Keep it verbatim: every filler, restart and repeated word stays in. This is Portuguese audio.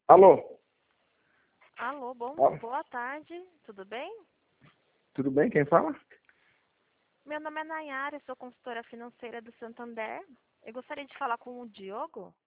Alô? Alô, bom, Alô? boa tarde, tudo bem? Tudo bem? Quem fala? Meu nome é Nayara, eu sou consultora financeira do Santander. Eu gostaria de falar com o Diogo.